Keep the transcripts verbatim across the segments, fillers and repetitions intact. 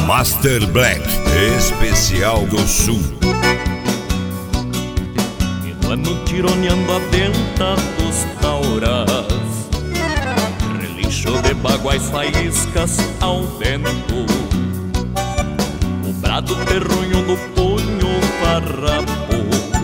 Master Black, especial do Sul. Minuano tironeando a venta dos tauras, relincho de baguais faíscas ao vento, o brado terrunho do punho farrapo,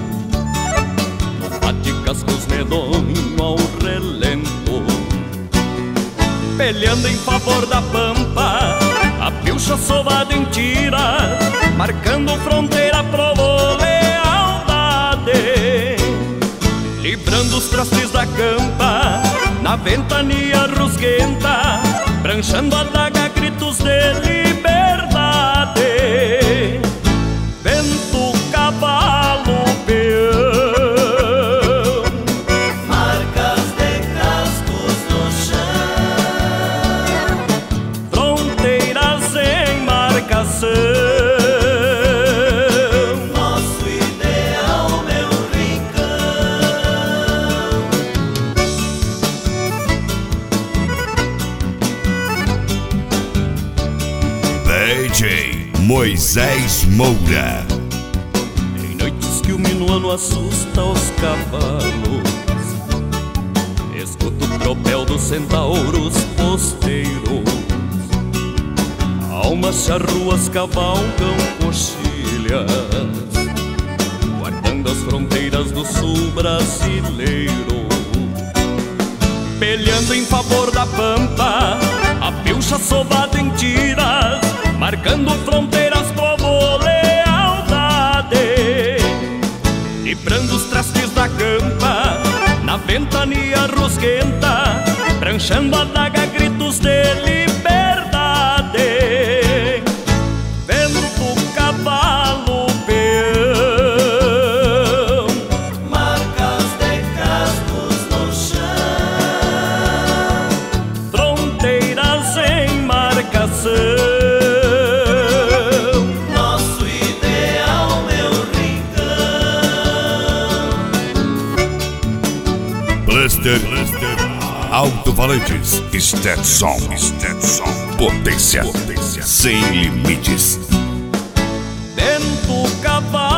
no bate-cascos medonho ao relento, peleando em favor da pampa, a pilcha sovada em tira, marcando fronteira, provou lealdade, livrando os trastes da campa, na ventania rusguenta, pranchando a daga, gritos de liberdade. Vento, cavalo, peão, marcas de cascos no chão, fronteiras em marcação. nosso ideal, meu rincão. D J Moisés Moura. Em noites que o minuano assusta os cavalos, escuto o tropel dos centauros posteiros, almas charruas cavalgam coxilhas, guardando as fronteiras do sul brasileiro, peleando em favor da pampa, a pilcha sovada em tiras, marcando fronteiras, povo lealdade, livrando os trastes da campa, na ventania rusguenta, pranchando a daga, gritos de liberdade. Vento, cavalo, peão, Marcas de cascos no chão, fronteiras em marcação. nosso ideal, meu rincão. Cluster Alto-Falantes. Stetson. Stetson. Potência. Potência. Sem limites. Vento, cavalo,